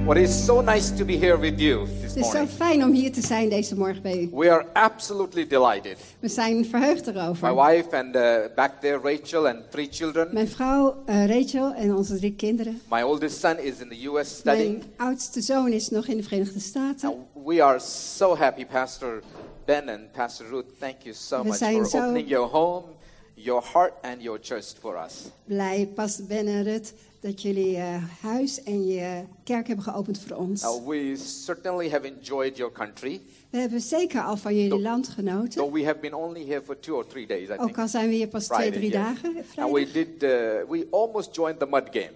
Well, it's so nice to be here with you this Het is zo morning. fijn om hier te zijn deze morgen bij u. We are absolutely delighted. We zijn verheugd My erover. wife and back there, Rachel, and 3 children. Mijn vrouw Rachel en onze 3 kinderen. My oldest son is in the U.S. studying. Mijn oudste zoon is nog in de Verenigde Staten. And we are so happy, Pastor Ben and Pastor Ruth. Thank you so We much zijn for zo- opening your home, your heart, and your church for us. Blij, Pastor Ben en Rut, dat jullie huis en je kerk hebben geopend voor ons. We certainly have enjoyed your country, We hebben zeker al van jullie land though genoten. we have been only here for 2 or 3 days, I Ook think. al zijn we hier pas 2, 3 yes. dagen. And Vrijdag. we almost joined the mud game.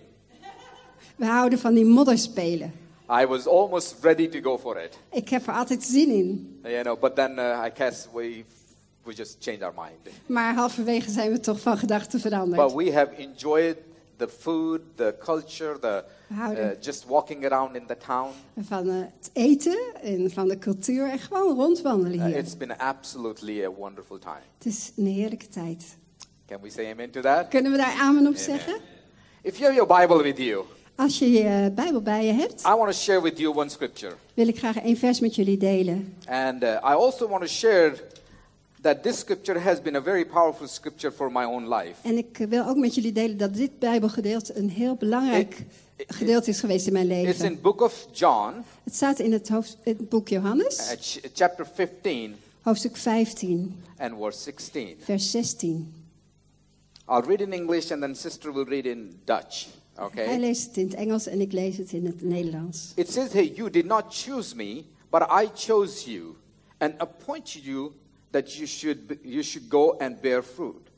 We houden van die modderspelen. I was almost ready to go for it. Ik heb er altijd zin in. You know, but then I guess we just changed our mind. Maar halverwege zijn we toch van gedachten But veranderd. we have enjoyed the food, the culture, We houden just walking around in the town. van het eten en van de cultuur en gewoon rondwandelen hier. It's been absolutely a wonderful time. Het is een heerlijke tijd. Can we say amen to that? Kunnen we daar amen op zeggen? If you have your Bible with you, Als je je Bijbel bij je hebt, I want to share with you one scripture. wil ik graag 1 vers met jullie delen. And I also want to share that this scripture has been a very powerful scripture for my own life. En ik wil ook met jullie delen dat dit Bijbelgedeelte een heel belangrijk gedeelte is geweest in mijn It's leven. in book of John, Het staat in het boek Johannes, chapter 15 hoofdstuk 15, and verse 16. vers 16. I'll read in English and then sister will read in Dutch. Hij Okay? leest het in het Engels en ik lees het in het Nederlands. It says here, you did not choose me, but I chose you and appointed you that you should go and bear fruit.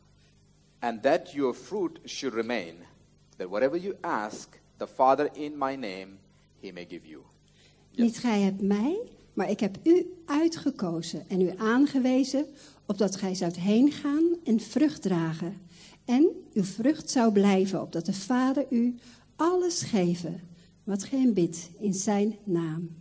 And that your fruit should remain, that whatever you ask the Father in my name, he may give you. Niet gij hebt mij, maar ik heb u uitgekozen en u aangewezen, opdat gij zoudt heen gaan en vrucht dragen. En uw vrucht zou blijven, opdat de Vader u alles geven, wat gij hem bidt in zijn naam.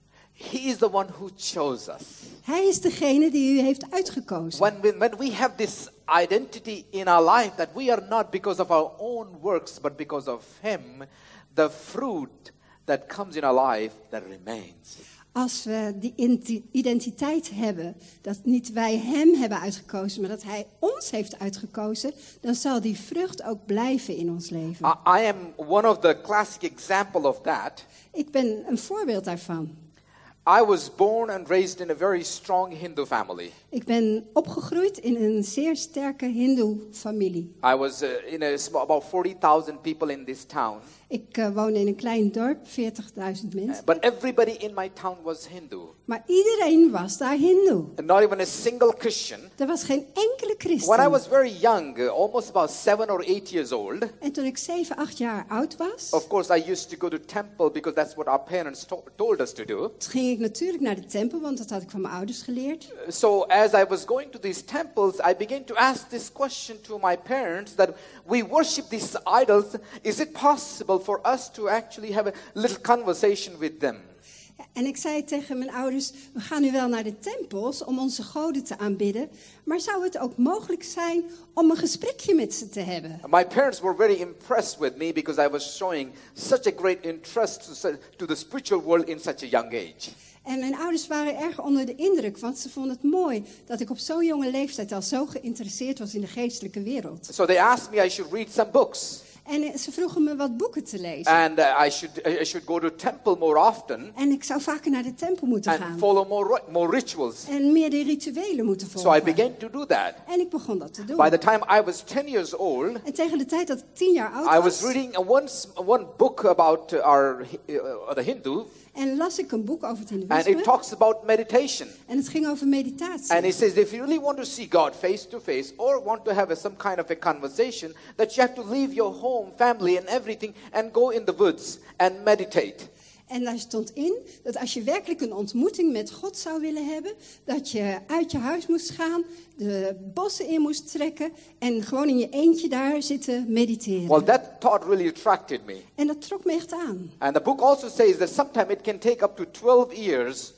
He is the one who chose us. Hij is degene die u heeft uitgekozen. When we have this identity in our life that we are not because of our own works, but because of him, the fruit that comes in our life, that remains. Als we die identiteit hebben, dat niet wij hem hebben uitgekozen, maar dat hij ons heeft uitgekozen, dan zal die vrucht ook blijven in ons leven. I am one of the classic example of that. Ik ben een voorbeeld daarvan. I was born and raised in a very strong Hindu family. Ik ben opgegroeid in een zeer sterke Hindoe-familie. I was about 40,000 people in this town. Ik woonde in een klein dorp, 40.000 mensen. But everybody in my town was Hindu. Maar iedereen was daar Hindoe. And not even a single Christian. Er was geen enkele When I christen. was very young, almost about 7 or 8 years old, En toen ik 7, 8 jaar oud was, of course I used to go to temple because that's what our parents told us to do. ging ik natuurlijk naar de tempel, want dat had ik van mijn ouders geleerd. So as I was going to these temples, I began to ask this question to my parents that we worship these idols. Is it possible for us to actually have a little conversation with them? En ik zei tegen mijn ouders, we gaan nu wel naar de tempels om onze goden te aanbidden, maar zou het ook mogelijk zijn om een gesprekje met ze te hebben? My parents were very impressed with me because I was showing such a great interest to the spiritual world in such a young age. En mijn ouders waren erg onder de indruk, want ze vonden het mooi dat ik op zo'n jonge leeftijd al zo geïnteresseerd was in de geestelijke wereld. So they asked me I should read some books. En ze vroegen me wat boeken te lezen. And I should go to temple more often En ik zou vaker naar de tempel moeten and gaan. follow more rituals. En meer de rituelen moeten So I volgen. began to do that. En ik begon dat te doen. By the time I was 10 years old, En tegen de tijd dat ik 10 jaar oud I was, was reading one book about the Hindu, en las ik een boek over het and Hindoeïsme. it talks about meditation. En het ging over meditatie. And it says if you really want to see God face to face or want to have some kind of a conversation, that you have to leave your home, family and everything and go in the woods and meditate. En daar stond in dat als je werkelijk een ontmoeting met God zou willen hebben, dat je uit je huis moest gaan, de bossen in moest trekken en gewoon in je eentje daar zitten mediteren. Well, that thought really attracted me. En dat trok me echt aan. And the book also says that sometimes it can take up to 12 years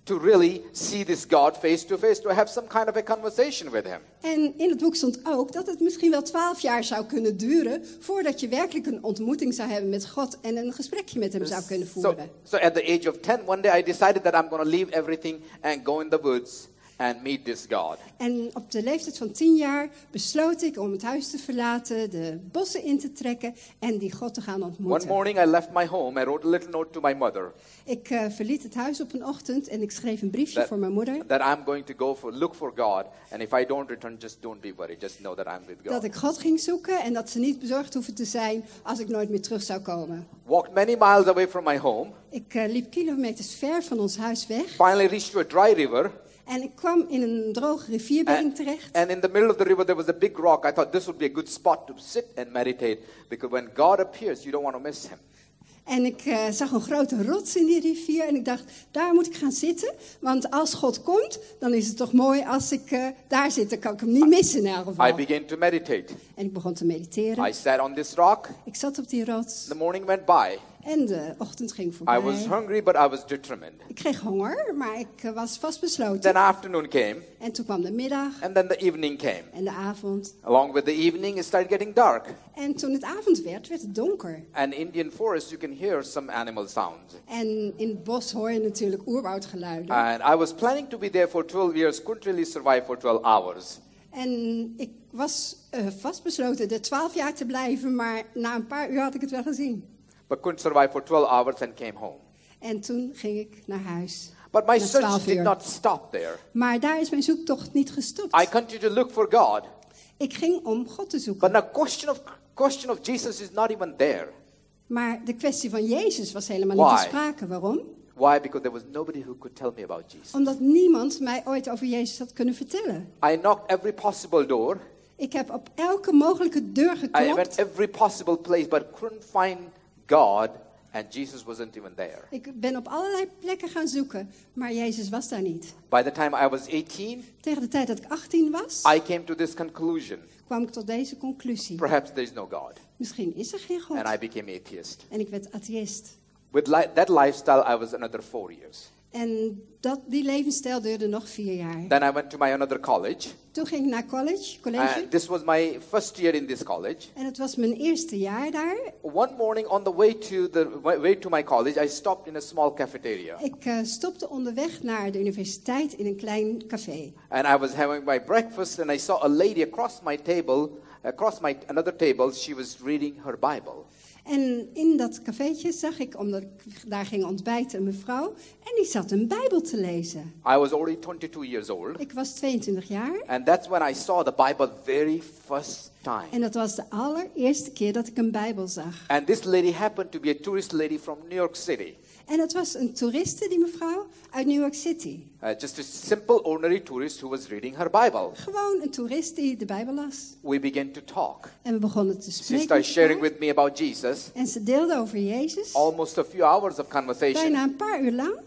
to really see this God face to face, to have some kind of a conversation with him. En in het boek stond ook dat het misschien wel 12 jaar zou kunnen duren voordat je werkelijk een ontmoeting zou hebben met God en een gesprekje met hem zou kunnen voeren. So at the age of 10, one day I decided that I'm going to leave everything and go in the woods and meet this God. En op de leeftijd van 10 jaar besloot ik om het huis te verlaten, de bossen in te trekken en die God te gaan One ontmoeten. morning I left my home. I wrote a little note to my mother Ik verliet het huis op een ochtend en ik schreef een briefje voor mijn moeder. that I'm going to go look for God, and if I don't return, just don't be worried. Just know that I'm with Dat God. ik God ging zoeken en dat ze niet bezorgd hoeven te zijn als ik nooit meer terug zou komen. Walked many miles away from my home. Ik liep kilometers ver van ons huis weg Finally reached to a dry river. en ik kwam in een droge rivierbedding terecht. And in the middle of the river, there was a big rock. I thought this would be a good spot to sit and meditate, because when God appears, you don't want to miss him. En ik zag een grote rots in die rivier en ik dacht, daar moet ik gaan zitten. Want als God komt, dan is het toch mooi als ik daar zit. Dan kan ik hem niet missen in elk I geval. began to meditate. En ik begon te mediteren. I sat on this rock. Ik zat op die rots The morning went by. en de ochtend ging I voorbij. was hungry, but I was determined. Ik kreeg honger, maar ik was vastbesloten. Then afternoon came, En toen kwam de middag and then the evening came. en de avond. Along with the evening, it started getting dark. En toen het avond werd, werd het donker. And Indian forest, you can hear some animal sounds. En in het bos hoor je natuurlijk oerwoudgeluiden. And I was planning to be there for 12 years, couldn't really survive for 12 hours. En ik was vastbesloten er 12 jaar te blijven, maar na een paar uur had ik het wel gezien. But couldn't survive for 12 hours and came home. En toen ging ik naar huis. But my Na search 12 did uur. not stop there. Maar daar is mijn zoektocht niet gestopt. I continued to look for God. Ik ging om God te But zoeken. the question of Jesus is not even there. Maar de kwestie van Jezus was helemaal Why? niet te sprake. Waarom? Why? Because there was nobody who could tell me about Jesus. Omdat niemand mij ooit over Jezus had kunnen vertellen. I knocked every possible door. Ik heb op elke mogelijke deur I geklopt. went every possible place, but couldn't find God, and Jesus wasn't even there. Ik ben op allerlei plekken gaan zoeken, maar Jezus was daar niet. By the time I was 18, Tegen de tijd dat ik 18 was, I came to this conclusion. kwam ik tot deze conclusie. Perhaps there is no God. Misschien is er geen God. And I became atheist. En ik werd atheïst. With that lifestyle, I was another 4 years. En die levensstijl duurde nog 4 jaar. Then I went to my another college. Toen ging ik naar college. And this was my first year in this college. En het was mijn eerste jaar daar. One morning on the way to my college, I stopped in a small cafeteria. Ik stopte onderweg naar de universiteit in een klein café. And I was having my breakfast, and I saw a lady across my table, another table. She was reading her Bible. En in dat cafeetje zag ik, omdat ik daar ging ontbijten, een mevrouw. En die zat een Bijbel te lezen. I was already 22 years old. Ik was 22 jaar. And that's when I saw the Bible very first time. En dat was de allereerste keer dat ik een Bijbel zag. And this lady happened to be a tourist lady from New York City. En het was een toeriste, die mevrouw, uit New York City. Just a simple, ordinary tourist who was reading her Bible. Gewoon een toerist die de Bijbel las. We began to talk. En we begonnen te She spreken started met sharing elkaar. with me about Jesus. En ze deelde over Jezus. Almost a few hours of conversation. Bijna een paar uur lang.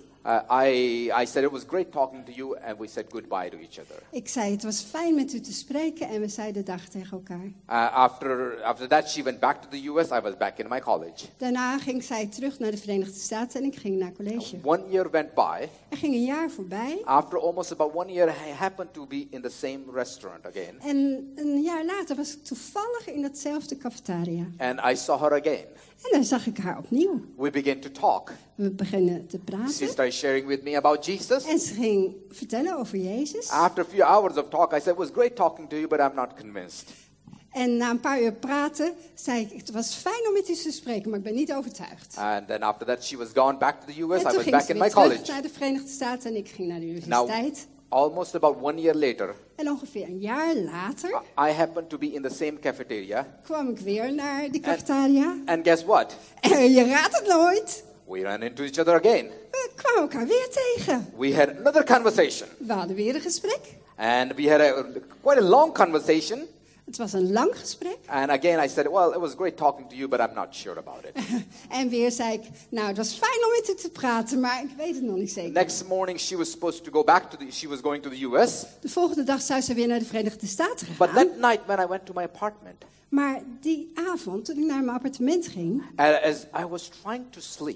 I said it was great talking to you, and we said goodbye to each other. Ik zei, het was fijn met u te spreken en we zeiden dag tegen elkaar. After that, she went back to the U.S. I was back in my college. Daarna ging zij terug naar de Verenigde Staten en ik ging naar college. 1 year went by. Er ging een jaar voorbij After almost about 1 year, I happened to be in the same restaurant again. en een jaar later was ik toevallig in datzelfde cafetaria. And I saw her again. En daar zag ik haar opnieuw. We began to talk. We beginnen te She praten started sharing with me about Jesus. en ze ging vertellen over Jezus. After a few hours of talk, I said, it was great talking to you, but I'm not convinced. En na een paar uur praten zei ik, het was fijn om met u te spreken, maar ik ben niet overtuigd. And then after that, she was gone back to the U.S. En I toen was ging back ze in weer my terug college. naar de Verenigde Staten en ik ging naar de Now, universiteit. almost about 1 year later, En ongeveer een jaar later I happened to be in the same cafeteria. kwam ik weer naar die cafetaria. And guess what? En je raadt het nooit. We ran into each other again. We kwamen elkaar weer tegen. We had another conversation. We hadden weer een gesprek. And we had quite a long conversation. Het was een lang gesprek. And again, I said, well, it was great talking to you, but I'm not sure about it. En weer zei ik, nou, het was fijn om met u te praten, maar ik weet het nog niet zeker. Next morning, she was supposed to go back she was going to the U.S. De volgende dag zou ze weer naar de Verenigde Staten But gegaan. that night when I went to my apartment, Maar die avond, toen ik naar mijn appartement ging, as I was trying to sleep,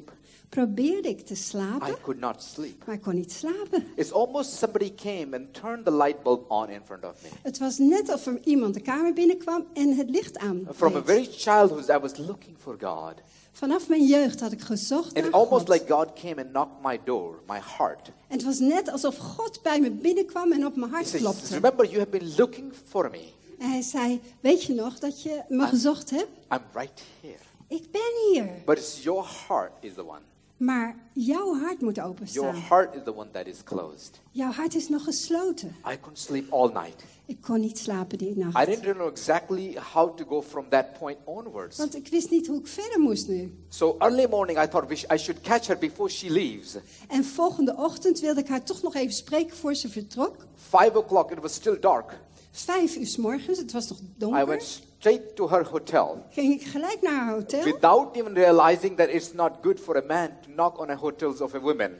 probeerde ik te slapen, I could not sleep. maar ik kon niet slapen. It's almost somebody came and turned the light bulb on in front of me. Het was net of er iemand de kamer binnenkwam en het licht aan From a deed. very childhood, I was looking for God. Vanaf mijn jeugd had ik gezocht And naar almost God. like God came and knocked my door, my heart. En het was net alsof God bij me binnenkwam en op mijn He hart says, klopte. remember, you have been looking for me. En hij zei, weet je nog dat je me gezocht hebt? I'm right here. Ik ben hier. But it's your heart is the one. Maar jouw hart moet Your openstaan. heart is the one that is closed. Jouw hart is nog gesloten. I couldn't sleep all night. Ik kon niet slapen die I nacht. didn't know exactly how to go from that point onwards. Want ik wist niet hoe ik verder moest nu. So early morning, I thought I should catch her before she leaves. En volgende ochtend wilde ik haar toch nog even spreken voor ze vertrok. 5 o'clock, it was still dark. 5 uur 's morgens, het was nog I donker. went straight to her hotel. Ging ik gelijk naar haar hotel. Without even realizing that it's not good for a man to knock on a hotels of a woman.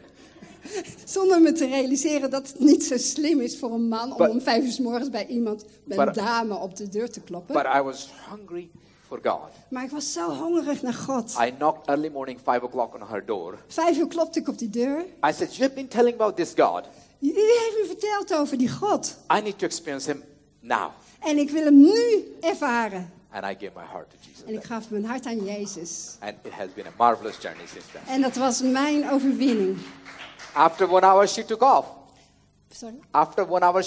Zonder me te realiseren dat het niet zo slim is voor een man But- om 5 uur 's morgens bij iemand, bij een But- dame op de deur te kloppen. But I was hungry for God. Maar ik was zo hongerig naar God. I knocked early morning, 5 o'clock on her door. 5 uur klopte ik op die deur. I said, you have been telling about this God. U heeft me verteld over die God. I need to experience him now. En ik wil hem nu ervaren. And I gave my heart to Jesus. En ik gaf mijn hart aan Jezus. And it has been a marvelous journey since then. En dat was mijn overwinning. After 1 hour, she took off. Sorry. After 1 hour,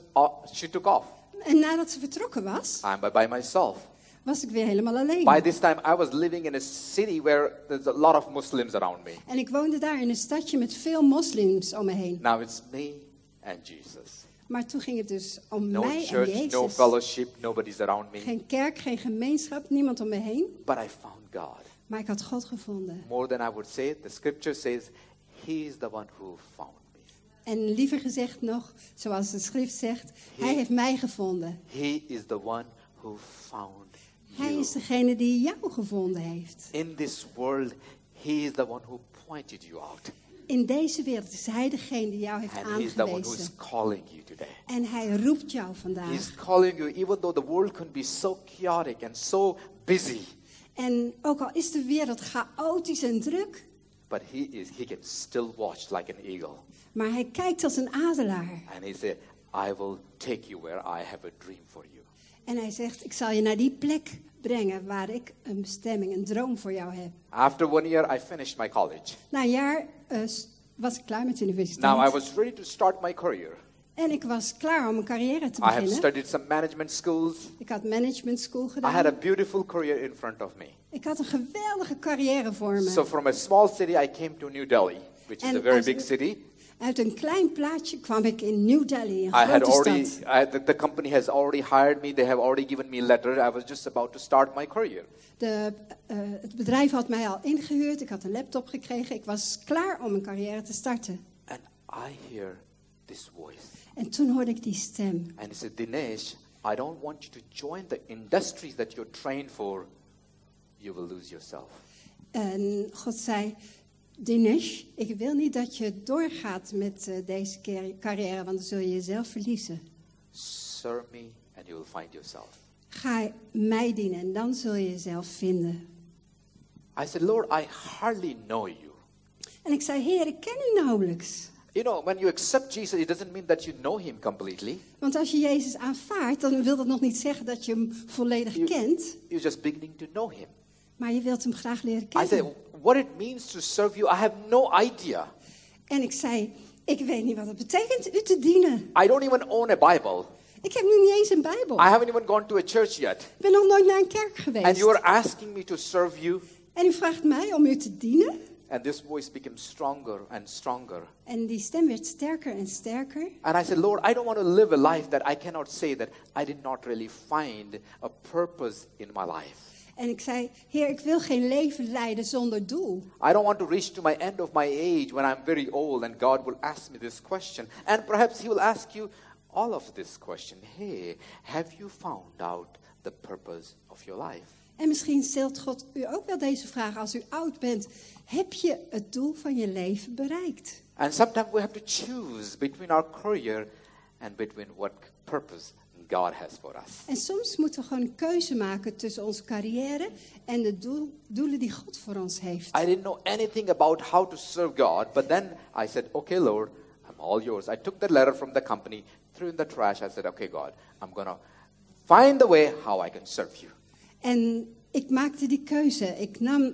she took off. En nadat ze vertrokken was, I'm by myself. was ik weer helemaal alleen. By this time, I was living in a city where there's a lot of Muslims around me. En ik woonde daar in een stadje met veel moslims om me heen. Now it's me and Jesus. Maar toen ging het dus om No mij en church, Jezus. no fellowship, nobody's around me. Geen kerk, geen gemeenschap, niemand om me heen. But I found God. Maar ik had God gevonden. More than I would say, the scripture says, He is the one who found me. En liever gezegd nog, zoals de schrift zegt, hij heeft mij gevonden. He is the one who found Hij you. is degene die jou gevonden heeft. In this world, He is the one who pointed you out. In deze wereld is hij degene die jou heeft And He is the one who is aangewezen. calling you today. En hij roept jou vandaag. He's calling you even though the world can be so chaotic and so busy. En ook al is de wereld chaotisch en druk, But He can still watch like an eagle. maar hij kijkt als een adelaar. And He said, I will take you where I have a dream for you. En hij zegt, ik zal je naar die plek brengen waar ik een bestemming, een droom voor jou heb. After 1 year, I finished my college. Na een jaar was ik klaar met de universiteit. Now I was ready to start my career. En ik was klaar om een carrière te I have beginnen. studied some management schools. Ik had management school I had a gedaan. beautiful career in front of me. Ik had een geweldige carrière voor me. So from a small city, I came to New Delhi, which is And a very as- big city. Uit een klein plaatsje kwam ik in New Delhi, een I had grote already, stad. the company has already hired me. They have already given me a letter. I was just about to start my career. Het bedrijf had mij al ingehuurd. Ik had een laptop gekregen. Ik was klaar om een carrière te starten. And I hear this voice. En toen hoorde ik die stem. And he said, Dinesh, I don't want you to join the industries that you're trained for. You will lose yourself. En God zei, Dinesh, ik wil niet dat je doorgaat met deze carrière, want dan zul je jezelf verliezen. Serve me and you will find yourself. Ga mij dienen en dan zul je jezelf vinden. I said, Lord, I hardly know you. En ik zei, Heer, ik ken u nauwelijks. You know, when you accept Jesus, it doesn't mean that you know him completely. Want als je Jezus aanvaardt, dan wil dat nog niet zeggen dat je hem volledig kent. You're just beginning to know him. Maar je wilt hem graag leren I said, kennen. what it means to serve you, I have no idea. En ik zei, ik weet niet wat het betekent u te dienen. I don't even own a Bible. Ik heb nu niet eens een Bijbel. I haven't even gone to a church yet. Ik ben nog nooit naar een kerk And geweest. you are asking me to serve you. En u vraagt mij om u te dienen. And this voice became stronger and stronger. En die stem werd sterker en sterker. And I said, Lord, I don't want to live a life that I cannot say that I did not really find a purpose in my life. En ik zei, Heer, ik wil geen leven leiden zonder doel. I don't want to reach to my end of my age when I'm very old and God will ask me this question. And perhaps he will ask you all of this question. Hey, have you found out the purpose of your life? En misschien stelt God u ook wel deze vraag als u oud bent. Heb je het doel van je leven bereikt? And sometimes we have to choose between our career and between what purpose God has for us. En soms moeten we gewoon een keuze maken tussen onze carrière en de doelen die God voor ons heeft. I didn't know anything about how to serve God, but then I said, okay, Lord, I'm all yours. I took the letter from the company, threw in the trash. I said, okay, God, I'm going to find the way how I can serve you. En ik maakte die keuze. Ik nam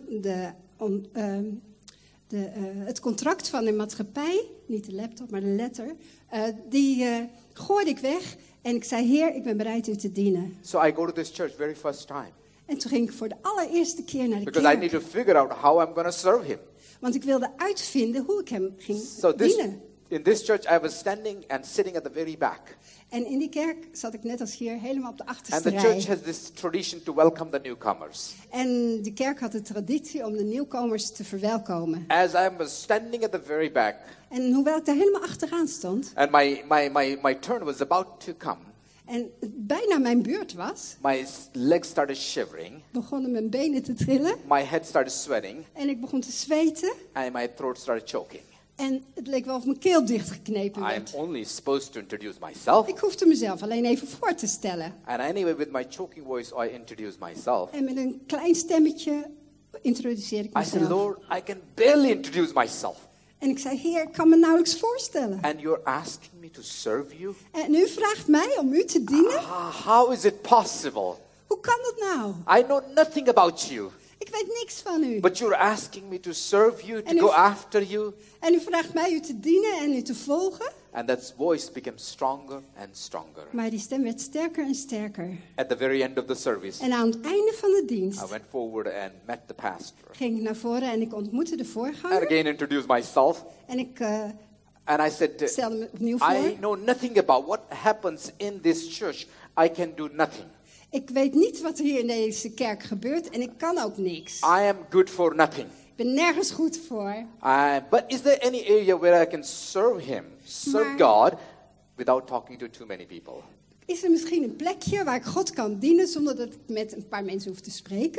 het contract van de maatschappij, niet de laptop, maar de letter, die gooide ik weg. En ik zei, Heer, ik ben bereid u te dienen. So I go to this church very first time. En toen ging ik voor de allereerste keer naar de Because I need kerk. to figure out how I'm going to serve him. Want ik wilde uitvinden hoe ik hem ging So dienen. in this church, I was standing and sitting at the very back. En in die kerk zat ik net als hier helemaal op de And achterste the church rij. has this tradition to welcome the newcomers. En de kerk had de traditie om de nieuwkomers te verwelkomen. As I was standing at the very back, En hoewel ik daar helemaal achteraan stond and my turn was about to come, en het bijna mijn beurt was, my legs started shivering, begonnen mijn benen te trillen my head started sweating, en ik begon te zweten. and my throat started choking. En het leek wel of mijn keel dichtgeknepen I'm werd. only supposed to introduce myself. Ik hoefde mezelf alleen even voor te stellen. And anyway, with my choking voice, I introduced myself. En met een klein stemmetje introduceerde ik I said, mezelf. Lord, I can barely introduce myself. En ik zei, Heer, ik kan me nauwelijks voorstellen. And you're asking me to serve you? En u vraagt mij om u te dienen? How is it possible? Hoe kan dat nou? I know nothing about you, Ik weet niks van u. but you're asking me to serve you, to And go if- after you. En u vraagt mij u te dienen en u te volgen? And that voice became stronger and stronger. Maar die stem werd sterker en sterker. At the very end of the service, En aan het einde van de I dienst went forward and met the pastor. ging ik naar voren en ik ontmoette de And voorganger. again introduced myself. En ik And I said, stelde me opnieuw voor. I know nothing about what happens in this church. I can do nothing. Ik weet niet wat er hier in deze kerk gebeurt en ik kan ook niks. I am good for nothing. Ik ben nergens goed voor. But is there any area where I can serve him, serve Maar- God, without talking to too many people? Is er misschien een plekje waar ik God kan dienen zonder dat ik met een paar mensen hoef te spreken?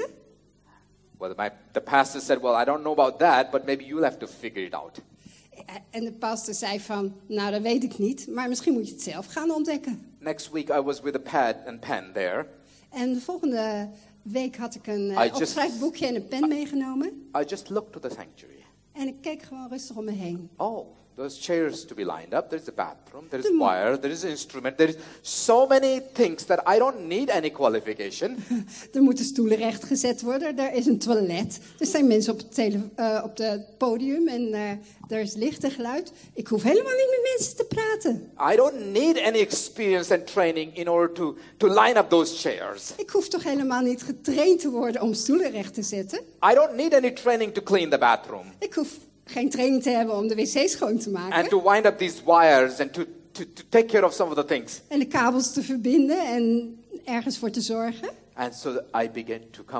Well, the pastor said, well, I don't know about that, but maybe you'll have to figure it out. En de pastor zei van, nou dat weet ik niet, maar misschien moet je het zelf gaan ontdekken. Next week, I was with a pad and pen there. En de volgende week had ik een just- opschrijfboekje en een pen meegenomen. I just looked to the sanctuary. En ik keek gewoon rustig om me heen. Oh, those chairs to be lined up. There's a bathroom. There is The- wire. There is an instrument. There is so many things that I don't need any qualification. Er moeten stoelen rechtgezet worden, er is een toilet. Er zijn mensen op het podium en er is licht en geluid. Ik hoef helemaal niet met mensen te praten. I don't need any experience and training in order to line up those chairs. Ik hoef toch helemaal niet getraind te worden om stoelen recht te zetten? I don't need any training to clean the bathroom Ik hoef geen training te hebben om de wc schoon te and maken. to wind up these wires and to take care of some of the things. En de kabels te verbinden en ergens voor te zorgen. And so I began to come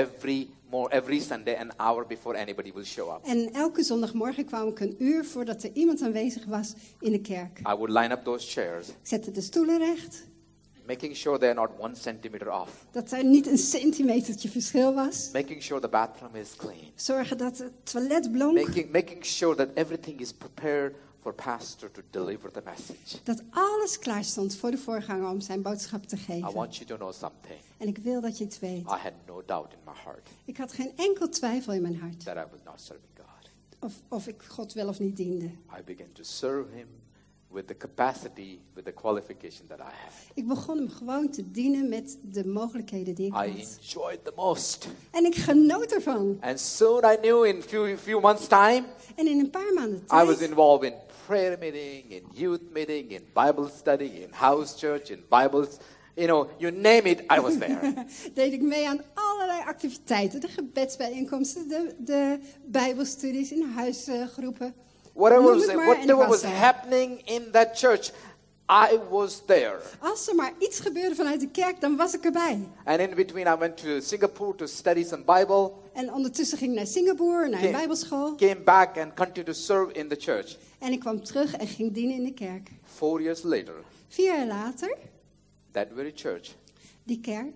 every Sunday an hour before anybody will show up. En elke zondagmorgen kwam ik een uur voordat er iemand aanwezig was in de kerk. I would line up those chairs, Ik zette de stoelen recht. making sure they're not 1 centimeter off. Dat er niet een centimetertje verschil was. Making sure the bathroom is clean. Zorgen dat het toilet blonk. Making sure that everything is prepared for pastor to deliver the message. Dat alles klaar stond voor de voorganger om zijn boodschap te I geven. want you to know something. En ik wil dat je het weet. I had no doubt in my heart Ik had geen enkel twijfel in mijn hart. that I was not serving God. Of ik God wel of niet diende. I began to serve him with the capacity, with the qualification that I had. Ik begon hem gewoon te dienen met de mogelijkheden die ik I had. enjoyed the most. En ik genoot ervan. And soon I knew in few months' time, En in een paar maanden I was tijd involved in prayer meeting, in youth meeting, in Bible study, in house church, in Bibles. You know, you name it, I was there. deed ik mee aan allerlei activiteiten. De gebedsbijeenkomsten, de bijbelstudies in huisgroepen. Whatever was happening in that church, I was there. Als er maar iets gebeurde vanuit de kerk, dan was ik erbij. And in between, I went to Singapore to study some Bible. En ondertussen ging ik naar Singapore, naar een bijbelschool. Came back and continued to serve in the church. En ik kwam terug en ging dienen in de kerk. 4 years later, 4 jaar later, that very church die kerk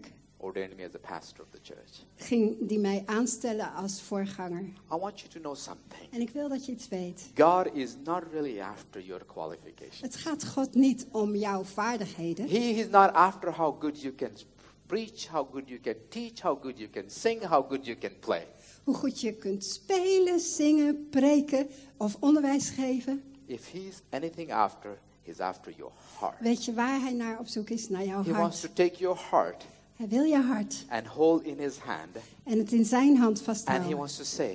ordained me as the pastor of the church. ging die mij aanstellen als voorganger. I want you to know something. En ik wil dat je iets weet. God is not really after your qualifications. Het gaat God niet om jouw vaardigheden. He is not after how good you can preach, how good you can teach, how good you can sing, how good you can play. Hoe goed je kunt spelen, zingen, preken of onderwijs geven. If he's anything after, he's after your heart. Weet je waar hij naar op zoek is? Naar jouw He wants to hart. take your heart Hij wil je hart and hold in his hand, en het in zijn hand and he vasthouden. wants to say,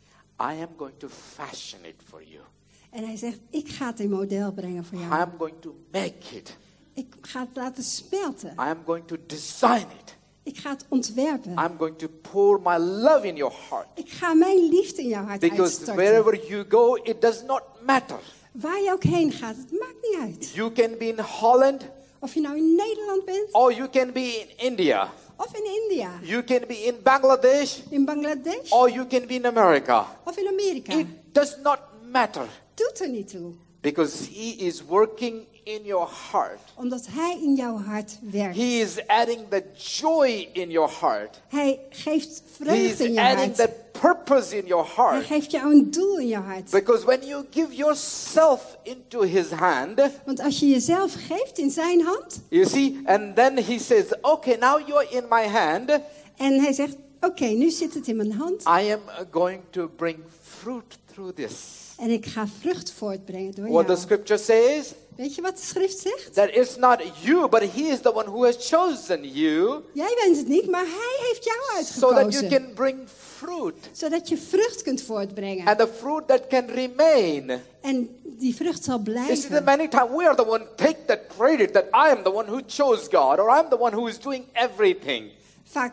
I am going to fashion it for you. En hij zegt, ik ga het in model brengen voor I jou. am going to make it. Ik ga het laten smelten. I am going to design it. Ik ga het ontwerpen. I'm going to pour my love in your heart. Ik ga mijn liefde in jouw hart Because uitstorten. wherever you go, it does not matter. Waar je ook heen gaat, het maakt niet uit. You can be in Holland, Of je nou in Nederland bent, or you can be in India. of in India, You can be in Bangladesh, in Bangladesh, or you can be in America. of in Amerika. It does not matter. Doet er niet toe. Because he is working in your heart. Omdat hij in jouw hart werkt. He is adding the joy in your heart. Hij geeft He vreugde is in jouw adding hart. the purpose in your Hij heart. geeft jou een doel in jouw hart. Because when you give yourself into his hand, Want als je jezelf geeft in zijn hand. you see, and then he says, okay, now you're in my hand. En hij zegt, oké, nu zit het in mijn hand. I am going to bring fruit through this. En ik ga vrucht voortbrengen door What the jou. scripture says, Weet je wat de schrift zegt? that it's not you, but he is the one who has chosen you Jij bent het niet, maar hij heeft jou so that you uitgekozen. can bring fruit. Zodat je vrucht kunt voortbrengen. And the fruit that can remain. En die vrucht zal You see, that blijven. many times we are the one take that credit that I am the one who chose God, or I'm the one who is doing everything. Vaak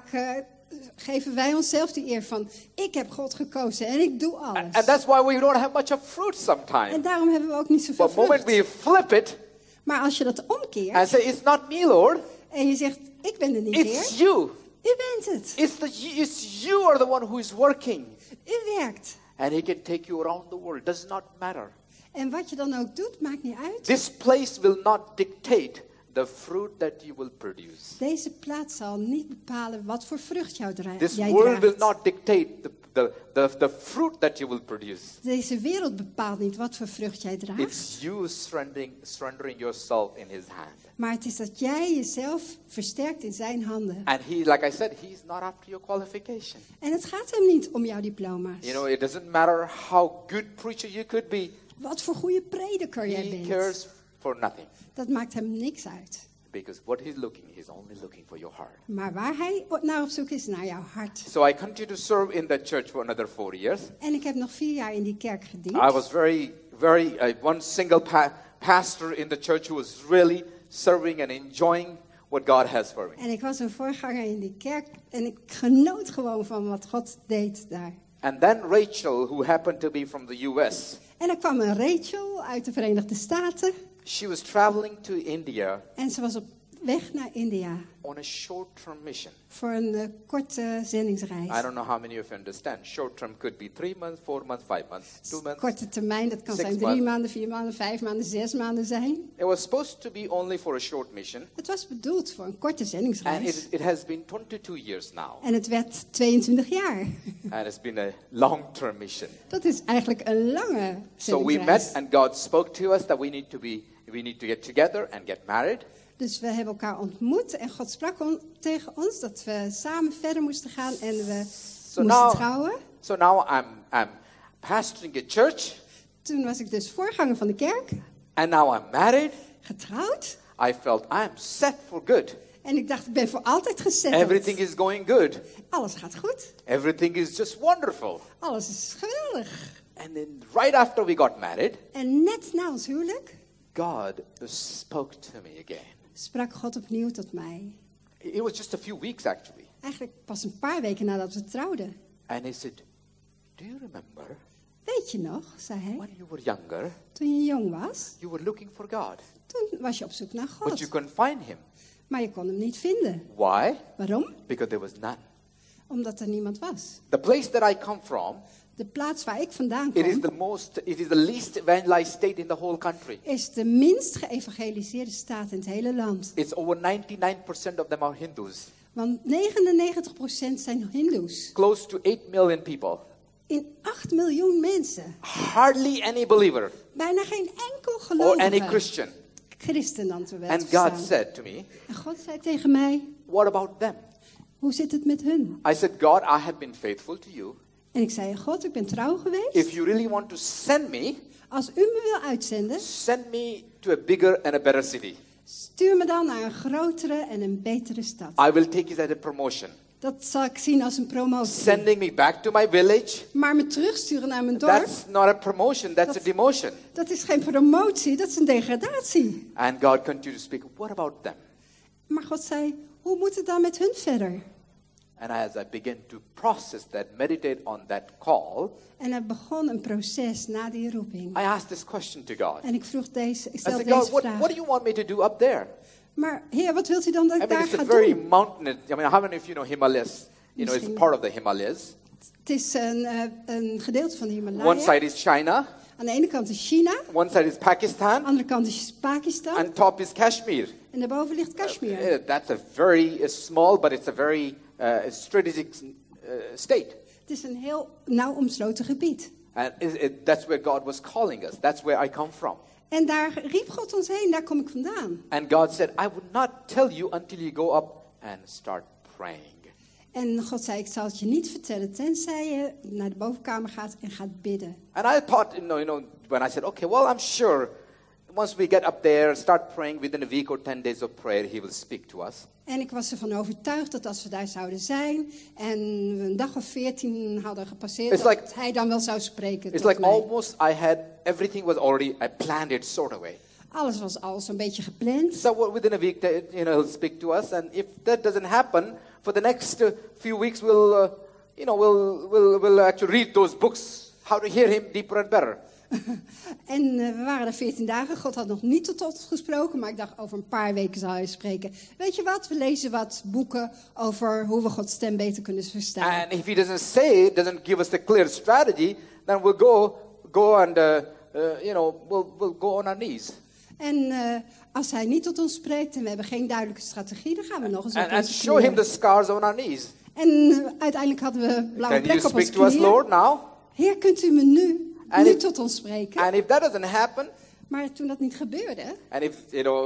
geven wij onszelf de eer van, ik heb God gekozen en ik doe alles. And that's why we don't have much of fruit En sometimes. daarom hebben we ook niet zoveel But the moment vrucht. we flip it Maar als je dat omkeert and say, it's not me, Lord, en je zegt, ik ben er niet it's meer. you. U bent het. It's you are the one who is working. U werkt. And he can take you around the world. Does not matter. En wat je dan ook doet, maakt niet uit. This place will not dictate the fruit that you will produce. Deze plaats zal niet bepalen wat voor vrucht jij This draagt. world will not dictate the fruit that you will produce. Deze wereld bepaalt niet wat voor vrucht jij draagt. It's you surrendering yourself in his hand. Maar het is dat jij jezelf versterkt in zijn handen. And he, like I said, he's not after your qualification. En het gaat hem niet om jouw diploma's. You know, it doesn't matter how good preacher you could be. Wat voor goede prediker jij He bent. cares for nothing. Dat maakt hem niks uit. Because what he's only looking for your heart. Maar waar hij naar op zoek is, naar jouw hart. So I continue to serve in that church for another 4 years. En ik heb nog 4 jaar in die kerk gediend. I was very one single pastor in the church who was really serving and enjoying what God has for me. En ik was een voorganger in die kerk. En ik genoot gewoon van wat God deed daar. And then Rachel, who happened to be from the U.S., En er kwam een Rachel uit de Verenigde Staten. she was traveling to India En ze was op weg naar India. on a short-term mission. Voor een korte zendingsreis. I don't know how many of you understand. Short-term could be 3 months, 4 months, 5 months, 2 months. Korte termijn, dat kan 6 zijn 3 months. maanden, 4 maanden, 5 maanden, 6 maanden zijn. It was supposed to be only for a short mission, Het was bedoeld voor een korte and zendingsreis. it has been 22 years now. En het werd 22 jaar. And it's been a long-term mission. Dat is eigenlijk een lange So we zendingsreis. met, and God spoke to us that we need to get together and get married. Dus we hebben elkaar ontmoet en God sprak tegen ons dat we samen verder moesten gaan en we moesten trouwen. So now I'm pastoring a church, Toen was ik dus voorganger van de kerk, and now I'm married. getrouwd. I felt I'm set for good. En ik dacht, ik ben voor altijd gezetteld. Everything is going good. Alles gaat goed. Everything is just wonderful. Alles is geweldig. And then right after we got married, En net na ons huwelijk God spoke to me again. sprak God opnieuw tot mij. It was just a few weeks actually. Eigenlijk pas een paar weken nadat we trouwden. And he said, do you remember Weet je nog, zei hij, when you were younger, toen je jong was, you were looking for God, toen was je op zoek naar but you God. couldn't find him. Maar je kon hem niet vinden. Why? Waarom? Because there was none. Omdat er niemand was. The place that I come from, De plaats waar ik vandaan it is kom, the least evangelized state in the whole country. is de minst geëvangeliseerde staat in het hele land. It's over 99% of them are Hindus. Want 99% zijn Hindoes. Close to 8 million people. In 8 miljoen mensen. Hardly any believer Bijna geen enkel or any gelovige. Christian. Christen dan te wel And te God verstaan. said to me, En God zei tegen mij, what about them? hoe zit het met hun? I said, God, I have been faithful to you. En ik zei, God, ik ben trouw geweest. If you really want to send me, Als u me wil uitzenden, send me to a bigger and a better city. stuur me dan naar een grotere en een betere stad. I will take it as a promotion. Dat zal ik zien als een promotie. Sending me back to my village, Maar me terugsturen naar mijn dorp, that's not a promotion, that's a demotion. dat is geen promotie, dat is een degradatie. And God continued to speak, what about them? Maar God zei, hoe moet het dan met hun verder? And as I began to process that, meditate on that call, En er begon een proces na die roeping. I asked this question to God. En ik I stelde said, God, deze what vraag. do you want me to do up there? Maar Heer, wat wilt u dan dat I ik mean, daar it's a ga very doen? mountainous. I mean, how many of you know Himalayas? You know, it's part of the Himalayas. Het is een gedeelte van de One Himalaya. side is China, Aan de ene kant is China, one side is aan Pakistan, de andere kant is Pakistan. and top is Kashmir. En daarboven ligt Kashmir. That's a very small, but it's a very strategic state. Het is een heel nauw omsloten gebied. And that's where God was calling us. That's where I come from. En daar riep God ons heen, daar kom ik vandaan. And God said, I would not tell you until you go up and start praying. En God zei, ik zal het je niet vertellen, tenzij je naar de bovenkamer gaat en gaat bidden. And I thought, when I said, okay, well, I'm sure once we get up there, start praying within a week or 10 days of prayer, he will speak to us. En ik was ervan overtuigd dat als we daar zouden zijn en we een dag of 14 hadden gepasseerd, It's dat like- hij dan wel zou spreken It's tot like mij. almost everything was already, I planned it sort of way. Alles was al zo'n beetje gepland. So within a week, he'll speak to us. And if that doesn't happen, for the next few weeks, we'll actually read those books, how to hear him deeper and better. En we waren er 14 dagen. God had nog niet tot ons gesproken, maar ik dacht over een paar weken zou hij spreken. Weet je wat, we lezen wat boeken over hoe we Gods stem beter kunnen verstaan. And if he doesn't say it, doesn't give us the clear strategy, then we'll go and we'll go on our knees En als hij niet tot ons spreekt en we hebben geen duidelijke strategie, dan gaan we nog eens op and onze show him knieën. the scars on our knees. En uiteindelijk hadden we blauwe Can you plekken op onze speak to us, knieën. Lord, now? Heer, kunt u me nu And if- tot ons spreken? And if that doesn't happen, Maar toen dat niet gebeurde, and if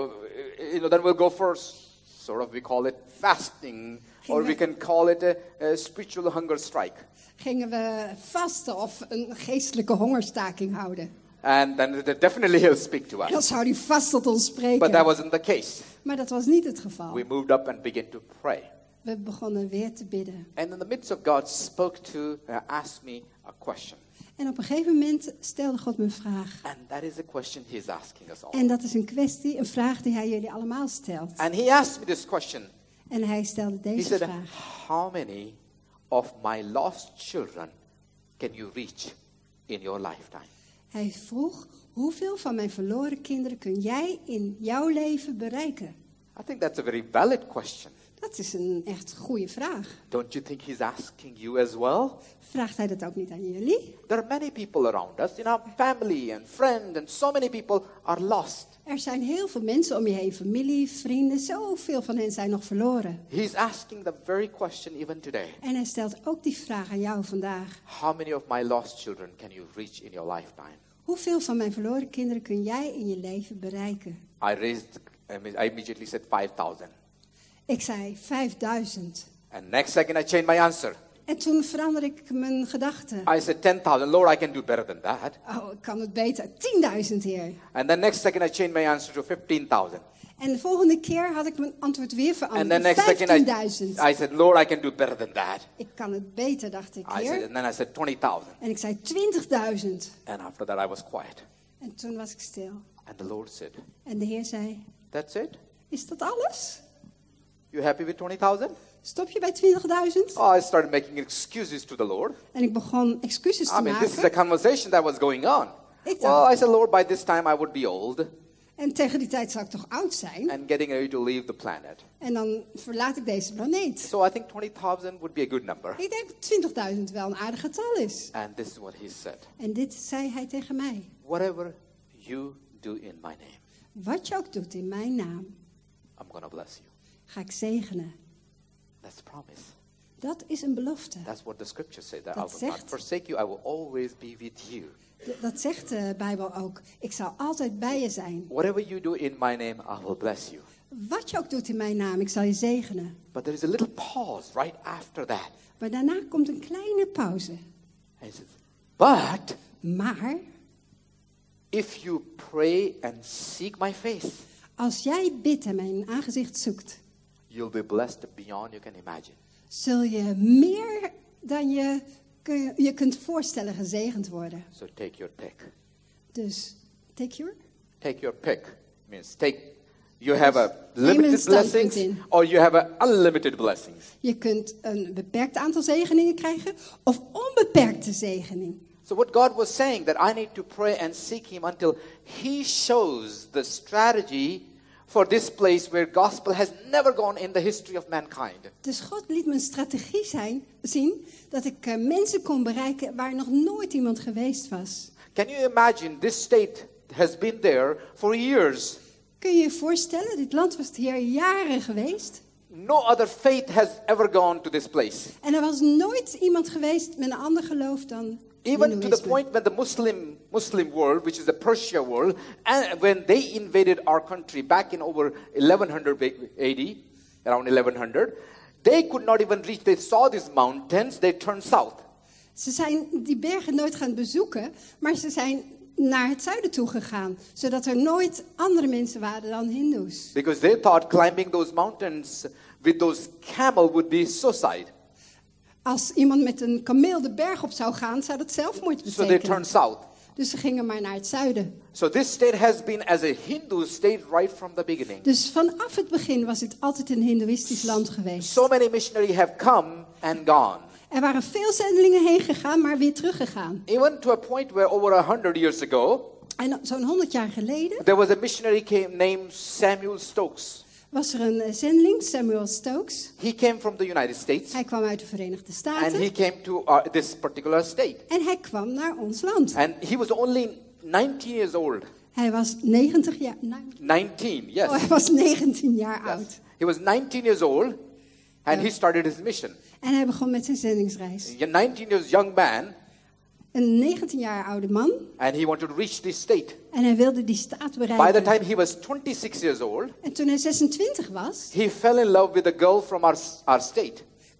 then we'll go for sort of, we call it fasting, or we can call it a spiritual hunger strike. gingen we vasten of een geestelijke hongerstaking houden. And then definitely he'll speak to Dan us. zou hij vast tot ons spreken. But that wasn't the case. Maar dat was niet het geval. We moved up and began to pray. We begonnen weer te bidden. And in the midst of God spoke asked me a question. En op een gegeven moment stelde God me een vraag. And that is a question he's asking us all. En dat is een vraag die hij jullie allemaal stelt. And he asked me this question. En hij stelde He deze said, vraag. how many of my lost children can you reach in your lifetime? Hij vroeg, hoeveel van mijn verloren kinderen kun jij in jouw leven bereiken? I think that's a very valid question. Dat is een echt goede vraag. Don't you think he's asking you as well? Vraagt hij dat ook niet aan jullie? There are many people around us, in our family and friends, and so many people are lost. Er zijn heel veel mensen om je heen, familie, vrienden, zoveel van hen zijn nog verloren. He's asking the very question even today. En hij stelt ook die vraag aan jou vandaag. How many of my lost children can you reach in your lifetime? Hoeveel van mijn verloren kinderen kun jij in je leven bereiken? I immediately said 5,000. Ik zei 5000. And next second I changed my answer. En toen veranderde ik mijn gedachten. I said 10,000. Lord, I can do better than that. Oh, ik kan het beter. 10.000, Heer. And then next second I changed my answer to 15,000. En de volgende keer had ik mijn antwoord weer And then veranderd. next second 15.000. I said, Lord, I can do better than that. Ik kan het beter, dacht ik, And Heer. then I said 20,000. En ik zei 20.000. And after that I was quiet. En toen was ik stil. And the Lord said, En de Heer zei, that's it? is dat alles? You happy with 20,000? Stop je bij 20.000? Oh, I started making excuses to the Lord. En ik begon excuses te I mean, this is a maken. conversation that was going on. Ik Well, dacht, I said, Lord, by this time I would be old en tegen die tijd zou ik toch oud zijn? and getting ready to leave the planet. En dan verlaat ik deze planeet. So I think 20,000 would be a good number. Ik denk dat 20.000 wel een aardig getal is. And this is what he said. En dit zei hij tegen mij. Whatever you do in my name, Wat je ook doet in mijn naam, I'm going to bless you. ga ik zegenen. That's a promise. Dat is een belofte. That's what the scripture says. That I Dat will not zegt- forsake you. I will always be with you. Dat zegt de Bijbel ook. Ik zal altijd bij je zijn. Whatever you do in my name, I will bless you. Wat je ook doet in mijn naam, ik zal je zegenen. But there is a little pause right after that. Maar daarna komt een kleine pauze. And he says, but Maar if you pray and seek my face, als jij bidt en mijn aangezicht zoekt, you'll be blessed beyond you can imagine. zul je meer dan je kunt voorstellen gezegend worden. So take your pick. Dus, take your... Take your pick. Means you have a Neem een limited standpunt blessings in. or you have a unlimited blessings. Je kunt een beperkt aantal zegeningen krijgen of onbeperkte zegening. So what God was saying, that I need to pray and seek him until he shows the strategy for this place where gospel has never gone in the history of mankind. Dus God liet me een strategie zien dat ik mensen kon bereiken waar nog nooit iemand geweest was. Can you imagine this state has been there for years? Kun je je voorstellen, dit land was hier jaren geweest. No other faith has ever gone to this place. En er was nooit iemand geweest met een ander geloof dan Even to the Hindoeïsme. point when the Muslim world, which is the Persia world, and when they invaded our country back in over 1100 AD, around 1100, they could not even reach. They saw these mountains, they turned south. Ze zijn die bergen nooit gaan bezoeken, maar ze zijn naar het zuiden toe gegaan, zodat er nooit andere mensen waren dan Hindoes. Because they thought climbing those mountains with those camel would be suicide. Als iemand met een kameel de berg op zou gaan, zou dat zelfmoord So they betekenen. turned south. Dus ze gingen maar naar het zuiden. So this state has been as a Hindu state right from the beginning. Dus vanaf het begin was het altijd een hindoeïstisch land geweest. So many missionaries have come and gone. Er waren veel zendelingen heen gegaan, maar weer teruggegaan. Even to a point where over 100 years ago, En zo'n 100 jaar geleden there was a missionary named Samuel Stokes. was er een zendeling, Samuel Stokes. He came from the United States Hij kwam uit de Verenigde and Staten he came to this particular state. en hij kwam naar ons land. And he was only 19 years old. Hij was 90 jaar... 19, yes. Oh, hij was 19 jaar Yes. oud. He was 19 years old and he started his mission. En hij begon met zijn zendingsreis. A 19 years young man Een 19 jaar oude man. and he wanted to reach this state. En hij wilde die staat By the bereiken. time he was 26 years old, En toen hij 26 was, he fell in love with a girl from our state.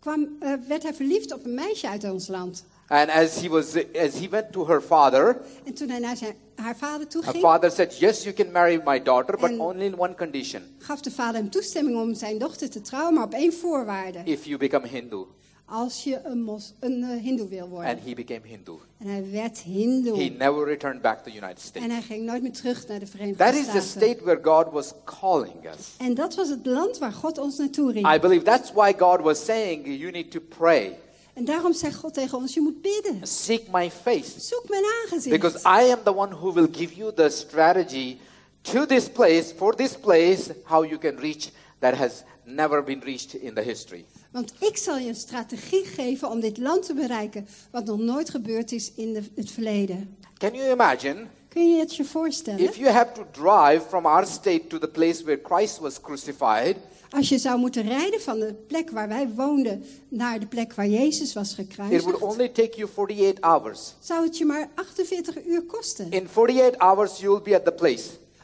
werd hij verliefd op een meisje uit ons land. And as he went to her father, En toen hij naar haar vader toe her ging, father said, "Yes, you can marry my daughter, but And- only in one condition: gaf de vader hem toestemming om zijn dochter te trouwen, maar op één voorwaarde. if you become Hindu." Als je een hindoe wil And worden. he became Hindu. En hij werd He hindoe. never returned back to the United States. En hij ging nooit meer terug naar de Verenigde That is the Staten. state where God was calling us. En dat was het land waar God ons naartoe riep. I believe that's why God was saying you need to pray, En daarom zegt God tegen ons, je moet bidden. seek my face, Zoek mijn aangezicht. because I am the one who will give you the strategy to this place, for this place, how you can reach that has never been reached in the history. Want ik zal je een strategie geven om dit land te bereiken, wat nog nooit gebeurd is in het verleden. Can you imagine Kun je het je voorstellen? if you have to drive from our state to the place where Christ was crucified? Als je zou moeten rijden van de plek waar wij woonden naar de plek waar Jezus was It would gekruisigd, only take you 48 hours. zou het je maar 48 uur kosten. In 48 hours, you will be at the place.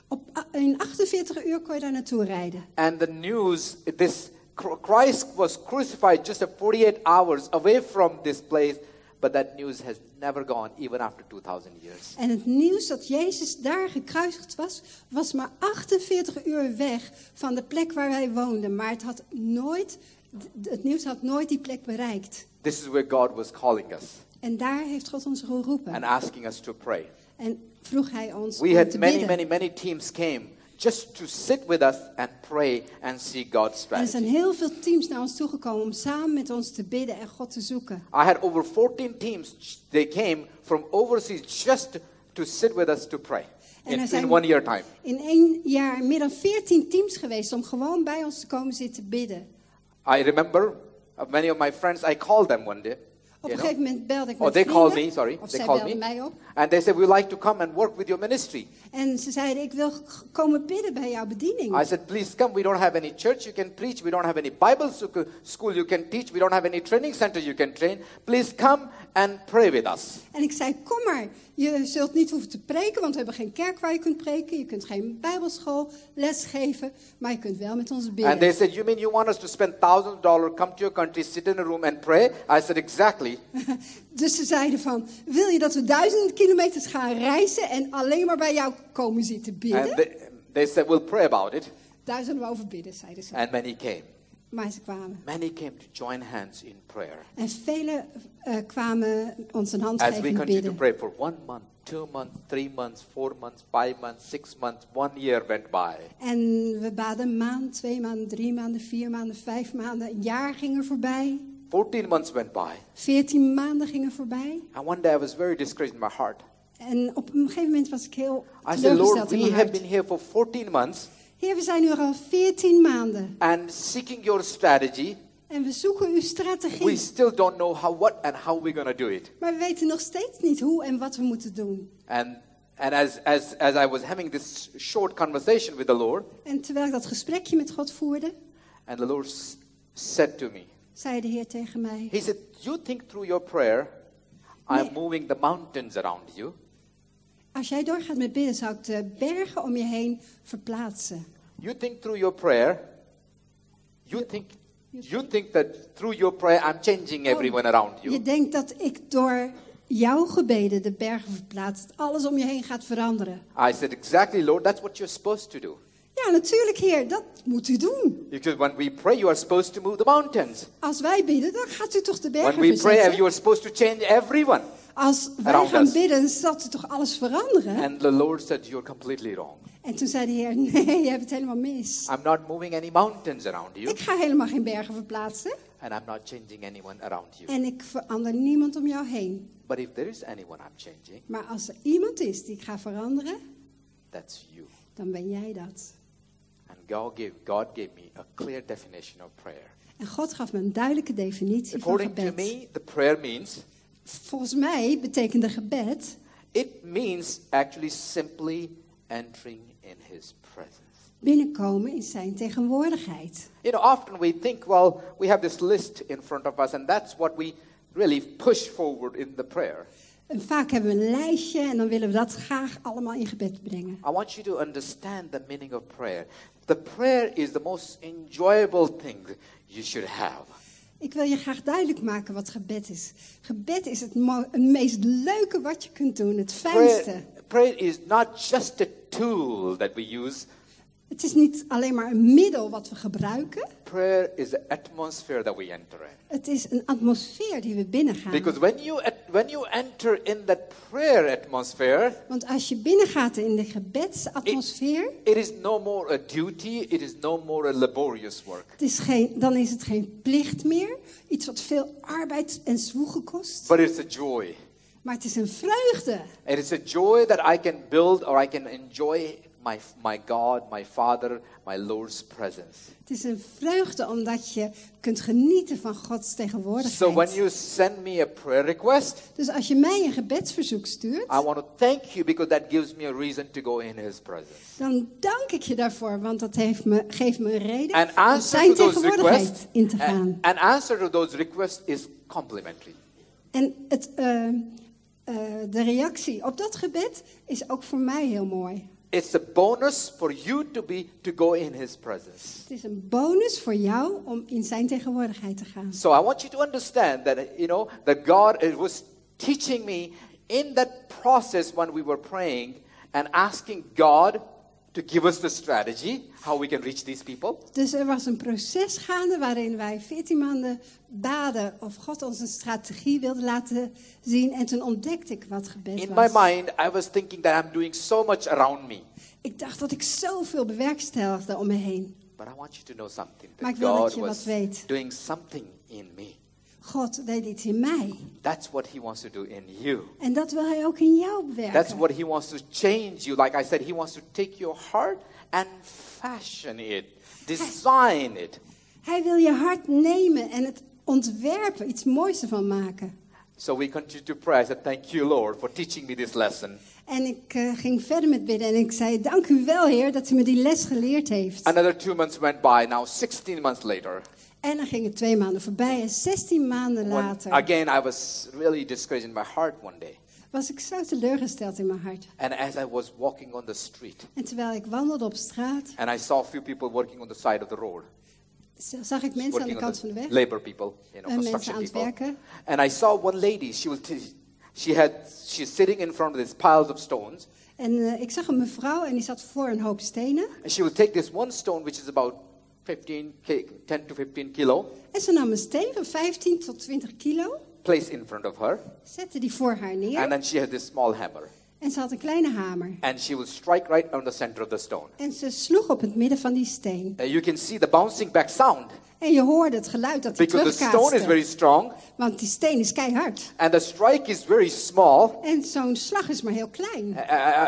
In 48 uur kon je daar naartoe rijden. And the news, Christ was crucified just 48 hours away from this place, but that news has never gone, even after 2000 years. En het nieuws dat Jezus daar gekruisigd was, was maar 48 uur weg van de plek waar wij woonden. Maar het nieuws had nooit die plek bereikt. This is where God was calling us En daar heeft God ons geroepen. and asking us to pray. En vroeg hij ons We om had te many bidden. teams came just to sit with us and pray and seek God's En er zijn strategy. heel veel teams naar ons toegekomen om samen met ons te bidden en God te zoeken. I had over 14 teams. They came from overseas just to sit with us to pray En er in zijn 1 year time. in 1 jaar meer dan 14 teams geweest om gewoon bij ons te komen zitten bidden. I remember many of my friends, I called them one day. Op een gegeven moment belde ik Oh, met they called vrienden, me, sorry. of They zij called belden me. mij op. And they said, we'd like to come and work with your ministry. En ze zeiden, ik wil komen bidden bij jouw bediening. I said, please come. We don't have any church you can preach. We don't have any Bible school you can teach. We don't have any training center you can train. Please come and pray with us. En ik zei, kom maar, je zult niet hoeven te preken, want we hebben geen kerk waar je kunt preken. Je kunt geen bijbelschool lesgeven, maar je kunt wel met ons bidden. And they said, you mean you want us to spend $1,000, come to your country, sit in a room and pray? I said, exactly. Dus ze zeiden van, wil je dat we 1000 kilometers gaan reizen en alleen maar bij jou komen zitten bidden? And they said, we'll pray about it. Daar zullen we over bidden, zeiden ze. And many came. Maar ze kwamen. Many came to join hands in prayer. En velen kwamen ons een hand As we geven in continue to bidden. pray for 1 month, 2 months, 3 months, 4 months, 5 months, 6 months, 1 year went by. En we baden een maand, 2 maanden, 3 maanden, 4 maanden, 5 maanden. Een jaar ging er voorbij. 14 months went by. 14 maanden gingen voorbij. And one day I was very discouraged in my heart. En op een gegeven moment was ik heel I said, Lord, teleurgesteld in we mijn have hart. been here for 14 months Heer, we zijn nu al 14 maanden. and seeking your strategy. En we zoeken uw We strategie. still don't know what and how we're going to do it. Maar we weten nog steeds niet hoe en wat we moeten doen. And as I was having this short conversation with the Lord, En terwijl ik dat gesprekje met God voerde, and the Lord said to me, zei de Heer tegen mij. He said, you think through your prayer, I'm Nee. moving the mountains around you. Als jij doorgaat met bidden, zou ik de bergen om je heen verplaatsen. You think through your prayer, you think that through your prayer I'm changing everyone around Je you. denkt dat ik door jouw gebeden de bergen verplaats, dat alles om je heen gaat veranderen. I said, exactly, Lord, that's what you're supposed to do. Ja, natuurlijk, Heer, dat moet u doen. Because when we pray, you are supposed to move the mountains. Als wij bidden, dan gaat u toch de When bergen we pray, verzetten. you are supposed to change everyone. Als wij around gaan us. bidden, zal u toch alles veranderen? And the Lord said, you're completely wrong. En toen zei de Heer, nee, je hebt het helemaal mis. I'm not moving any mountains around you, Ik ga helemaal geen bergen verplaatsen. and I'm not changing anyone around you. En ik verander niemand om jou heen. But if there is anyone I'm changing, Maar als er iemand is die ik ga veranderen, that's you. dan ben jij dat. And God gave me a clear definition of prayer. En God gaf me een duidelijke definitie van According to gebed. me, the prayer means, Volgens mij betekende gebed it means actually simply entering in His presence. binnenkomen in zijn tegenwoordigheid. You know, often we think, well, we have this list in front of us, and that's what we really push forward in the prayer. En vaak hebben we een lijstje en dan willen we dat graag allemaal in gebed brengen. I want you to understand the meaning of prayer. The prayer is the most enjoyable thing you should have. Ik wil je graag duidelijk maken wat gebed is. Gebed is het meest leuke wat je kunt doen, het fijnste. Prayer is not just a tool that we use. Het is niet alleen maar een middel wat we gebruiken. Prayer is the atmosphere that we enter in. Het is een atmosfeer die we binnengaan. Because when you enter in that prayer atmosphere, Want als je binnengaat in de gebedsatmosfeer, it is no more a duty, it is no more a laborious work. dan is het geen plicht meer. Iets wat veel arbeid en zwoegen kost. But it's a joy. Maar het is een vreugde. It is a joy that I can build or I can enjoy my God, my Father, my Lord's presence. Het is een vreugde omdat je kunt genieten van Gods So when tegenwoordigheid. you send me a prayer request, Dus als je mij een gebedsverzoek stuurt, I want to thank you because that gives me a reason to go in His presence. dan dank ik je daarvoor, want dat geeft me een reden And om answer zijn to those tegenwoordigheid requests, in te gaan. and answer to those requests is complimentary. En de reactie op dat gebed is ook voor mij heel mooi. It's a bonus for you to go in His presence. Het is een bonus voor jou om in zijn tegenwoordigheid te gaan. So I want you to understand that, that God was teaching me in that process when we were praying and asking God to give us the strategy, how we can reach these people. Dus er was een proces gaande waarin wij 14 maanden baden of God ons een strategie wilde laten zien. En toen ontdekte ik wat gebed In was. my mind, I was thinking that I'm doing so much around me. Ik dacht dat ik zoveel bewerkstelligde om me heen. But I want you to know something. Maar That ik wil dat God je was wat weet. doing something in me. God deed iets in mij. That's what He wants to do in you. En dat wil hij ook in jou That's bewerken. what He wants to change you. Like I said, He wants to take your heart and fashion it, design it. Hij wil je hart nemen en het ontwerpen, iets moois ervan maken. So we continued to pray. I said, thank you, Lord, for teaching me this lesson. En ik ging verder met bidden en ik zei, dank u wel, Heer, dat u me die les geleerd heeft. Another 2 months went by. Now 16 months later. En dan gingen 2 maanden voorbij en 16 maanden later Again, I was really discouraged in my heart one day. was ik zo teleurgesteld in mijn hart. And as I was walking on the street, En terwijl ik wandelde op straat, and I saw a few people working on the side of the road. zag ik mensen aan de Working on kant van de weg. labor people, Mensen construction aan het people. werken. And I saw one lady. She's sitting in front of these piles of stones, En ik zag een mevrouw en die zat voor een hoop stenen. and she will take this one stone, which is about 10 to 15 kilo, En ze nam een steen van 15 tot 20 kilo, place in front of her, zette die voor haar and neer. then she has this small hammer, En ze had een kleine hamer. and she will strike right on the center of the stone. En ze sloeg op het midden van die steen. You can see the bouncing back sound En je hoorde het geluid dat hij because the stone is very terugkaatste. strong, Want die steen is keihard. and the strike is very small, En zo'n slag is maar heel klein.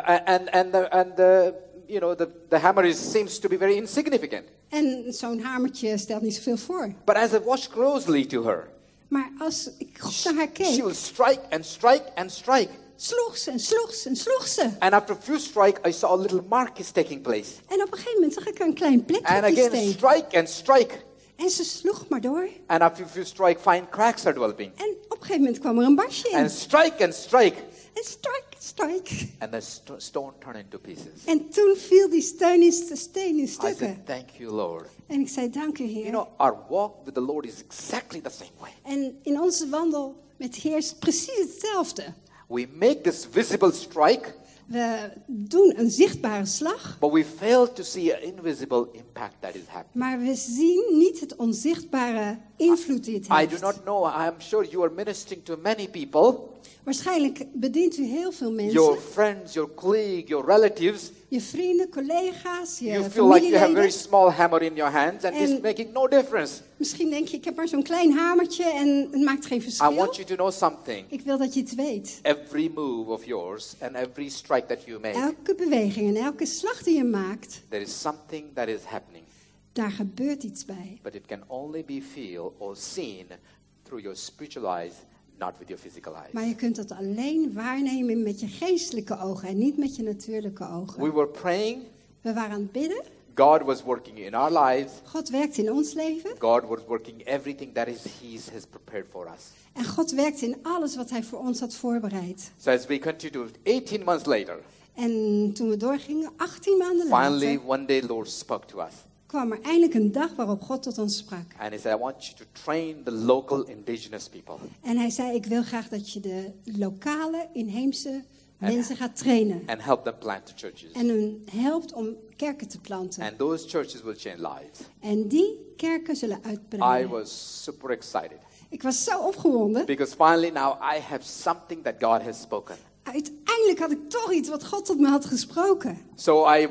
the hammer seems to be very insignificant. En zo'n hamertje stelt niet zoveel voor. But as I watched closely to her, Maar als ik goed naar haar she will keek, strike and strike and strike. sloeg ze en sloeg ze en sloeg ze. And after a few strikes, I saw a little mark is taking place. En op een gegeven moment zag ik een klein plekje And op die again, steen. strike and strike. En ze sloeg maar door. And after a few strikes, fine cracks are developing. En op een gegeven moment kwam er een barsje in. And strike and strike. En strike. And the stone turned into pieces. En toen viel die steen in I stukken. said, thank you, Lord. En ik zei, dank u, You Heer. know, our walk with the Lord is exactly the same way. En in onze wandel met de Heer is het precies hetzelfde. We make this visible strike, We doen een zichtbare slag, but we fail to see an invisible impact that is happening. maar we zien niet het onzichtbare invloed die het I do heeft. not know. I am sure you are ministering to many people, Waarschijnlijk bedient u heel veel mensen. your friends, your colleagues, your relatives. Je vrienden, collega's, je You feel like you have a very familieleden. small hammer in your hands and it's And- making no difference. Misschien denk je, ik heb maar zo'n klein hamertje en het maakt geen I verschil. want you to know something. Ik wil dat je het weet. Every move of yours and every strike that you make, Elke beweging en elke slag die je maakt, there is something that is happening. daar gebeurt iets bij. But it can only be feel or seen through your spiritual eyes, not with your physical eyes. Maar je kunt dat alleen waarnemen met je geestelijke ogen en niet met je natuurlijke ogen. We were praying. We waren aan het bidden. God was working in our lives. God werkt in ons leven. God was working everything that He has prepared for us. En God werkt in alles wat hij voor ons had voorbereid. So as we continued, 18 months later, En toen we doorgingen, 18 maanden finally later, one day Lord spoke to us. kwam er eindelijk een dag waarop God tot ons sprak. And He said, I want you to train the local indigenous people. En hij zei, ik wil graag dat je de lokale, inheemse mensen gaat trainen. And help them plant the churches. En hun helpt om kerken te planten. And those churches will change lives. En die kerken zullen I uitbreiden. was super excited. Ik was zo opgewonden. Because finally now I have something that God has spoken. Uiteindelijk had ik toch iets wat God tot me had gesproken. So I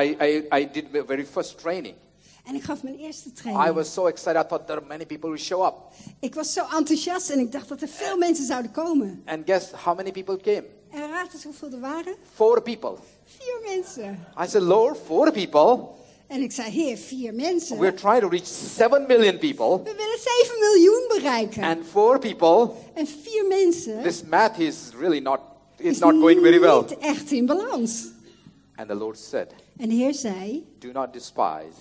did my very first training. En ik gaf mijn eerste I training. was so excited. I thought there are many people who show up. Ik was zo enthousiast en ik dacht dat er veel mensen zouden komen. And guess how many people came? En raad eens hoeveel er waren? 4 people. 4 mensen. I said, Lord, 4 people? En ik zei, Heer, 4 mensen. We're trying to reach 7 million people. We willen 7 miljoen bereiken. And 4 people, En 4 mensen this math is really not going very well. niet echt in balans. And the Lord said, En de Heer zei, do not despise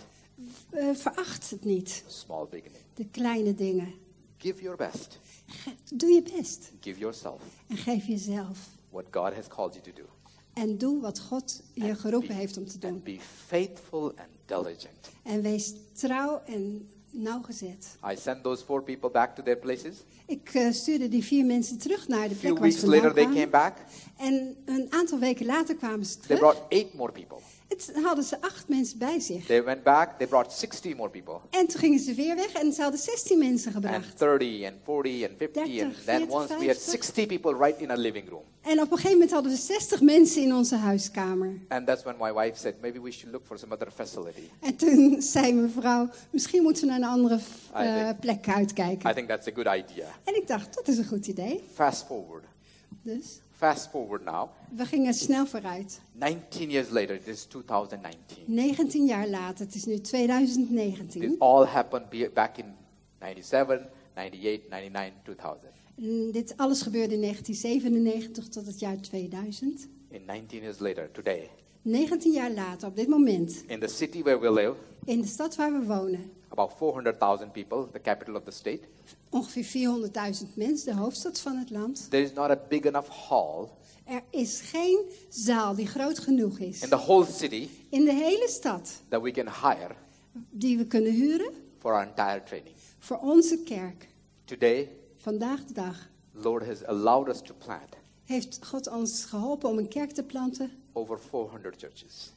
veracht het niet, small beginning. de kleine dingen. Give your best. Doe je best Give yourself en geef jezelf. what God has called you to do. En doe wat God je geroepen heeft om te doen. And be faithful and diligent. En wees trouw en nauwgezet. I sent those 4 people back to their places. Ik stuurde die 4 mensen terug naar de A few plek waar ze weeks later, vandaan they came kwamen. back. En een aantal weken later kwamen ze They terug. brought 8 more people. Het hadden ze 8 mensen bij zich. They went back. They brought 60 more people. En toen gingen ze weer weg en ze hadden 16 mensen And gebracht. 30 and 40 and 50. 30, And then 40, once we had 50. 60 people right in a living room. En op een gegeven moment hadden we 60 mensen in onze huiskamer. And that's when my wife said, maybe we should look for some other facility. En toen zei mijn vrouw, misschien moeten we naar een andere plek I uitkijken. think that's a good idea. En ik dacht, dat is een goed idee. Fast forward. Dus Fast forward now. we gingen snel vooruit. 19 years later, it is 2019. 19 jaar later, het is nu This 2019. all happened back in 97, 98, 99, 2000. En dit alles gebeurde in 1997 tot het jaar 2000. In 19 years later, today, 19 jaar later, op dit moment, in the city where we live, in de stad waar we wonen, about 400,000 people, the capital of the state, ongeveer 400.000 mensen, de hoofdstad van het land. there is not a big enough hall Er is geen zaal die groot genoeg is in the whole city in de hele stad that we can hire die we kunnen huren for our entire training. voor onze kerk. Today, Vandaag de dag Lord has allowed us to plant heeft God ons geholpen om een kerk te planten, over 400 churches.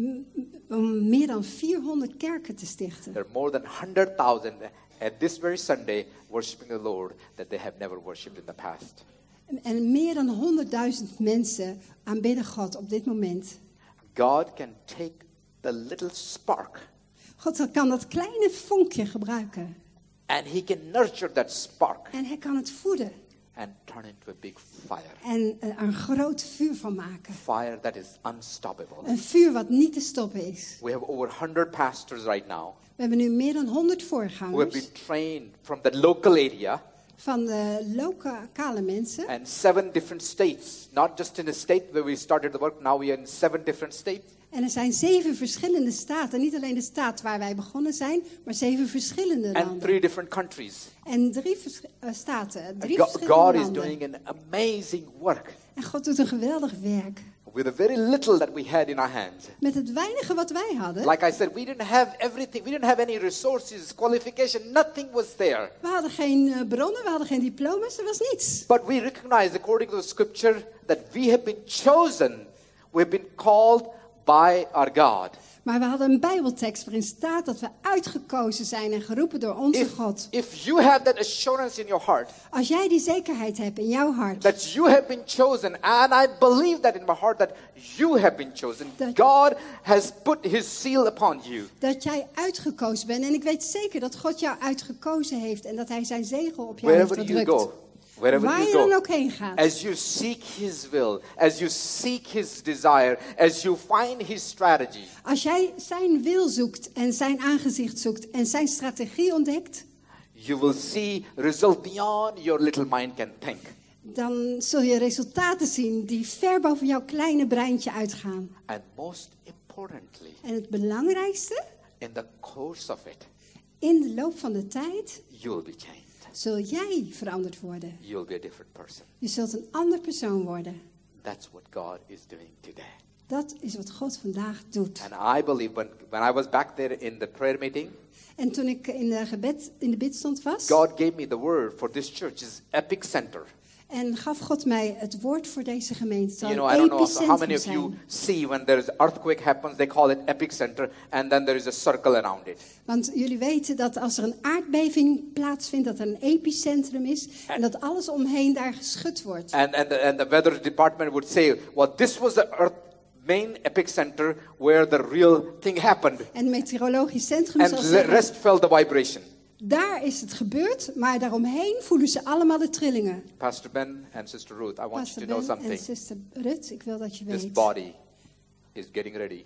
om meer dan 400 kerken te stichten. There are more than 100,000 at this very Sunday worshiping the Lord that they have never worshipped in the past. En meer dan 100.000 mensen aanbidden God op dit moment. God can take the little spark God kan dat kleine vonkje gebruiken. and He can nurture that spark En hij kan het voeden. and turn into a big fire. En er een groot vuur van maken. Fire that is unstoppable. Een vuur wat niet te stoppen is. We have over 100 pastors right now We hebben nu meer dan 100 who have voorgangers been trained from the local area van de lokale mensen. and 7 different states. Not just in a state where we started the work, now we are in 7 different states. En er zijn 7 verschillende staten. Niet alleen de staat waar wij begonnen zijn, maar 7 verschillende And landen. 3 different countries. En 3 staten, 3 God verschillende is landen. doing an amazing work En God doet een geweldig werk. with the very little that we had in our hands. Met het weinige wat wij hadden. Like I said, we didn't have everything. We didn't have any resources, qualification. Nothing was there. We hadden geen bronnen, we hadden geen diploma's, er was niets. But we recognize, according to the scripture, that we have been chosen. We've been called by our God. Maar we hadden een Bijbeltekst waarin staat dat we uitgekozen zijn en geroepen door onze God. If you have that assurance in your heart, Als jij die zekerheid hebt in jouw hart, that you have been chosen, and I believe that in my heart that you have been chosen. Dat- God has put His seal upon you. dat jij uitgekozen bent. En ik weet zeker dat God jou uitgekozen heeft en dat hij zijn zegel op jou heeft Wherever you gedrukt. go. Wherever Waar you je dan go. ook heen gaat. As you seek His will, as you seek His desire, as you find His strategy, Als jij zijn wil zoekt en zijn aangezicht zoekt en zijn strategie ontdekt, you will see result beyond your little mind can think. dan zul je resultaten zien die ver boven jouw kleine breintje uitgaan. And most importantly, En het belangrijkste, in the course of it, in de loop van de tijd you will be changed. zul jij veranderd worden. You will be a different person. Je zult een ander persoon worden. That's what God is doing today. Dat is wat God vandaag doet. And I believe when I was back there in the prayer meeting, En toen ik in de bidstond was, God gave me the word for this church is epic center. en gaf God mij het woord voor deze gemeente. Het zal You know, I een don't know how many epicentrum of you zijn. see when there is earthquake happens, they call it epicenter, and then there is a circle around it. Want jullie weten dat als er een aardbeving plaatsvindt, dat er een epicentrum is. En dat alles omheen daar geschud wordt. And the weather department would say, well, this was the main epicenter where the real thing happened. En het meteorologisch centrum And zal the zeggen, rest felt the vibration. daar is het gebeurd, maar daaromheen voelen ze allemaal de trillingen. Pastor Ben and Sister Ruth, I want Pastor you to know Ben en something. zuster Rut, ik wil dat je This weet. body is getting ready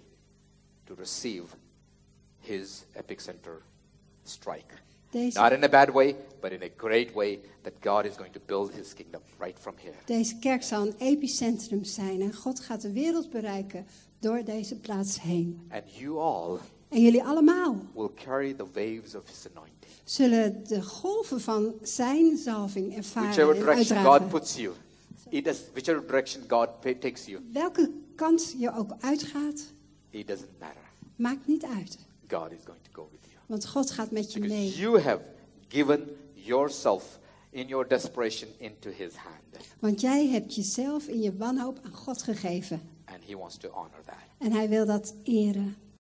to receive His epicenter strike. Deze, Not in a bad way, but in a great way that God is going to build His kingdom right from here. deze kerk zal een epicentrum zijn. En God gaat de wereld bereiken door deze plaats heen. And you all En jullie allemaal will carry the waves of His anointing. zullen de golven van zijn zalving ervaren Whichever en direction God uitdragen. puts you, whichever direction God takes you, Welke kant je ook uitgaat, it doesn't matter. maakt niet uit. God is going to go with you. Want God gaat met je mee. Because you have given yourself in your desperation into His hand. Want jij hebt jezelf in je wanhoop aan God gegeven. And He wants to honor that. En hij wil dat eren.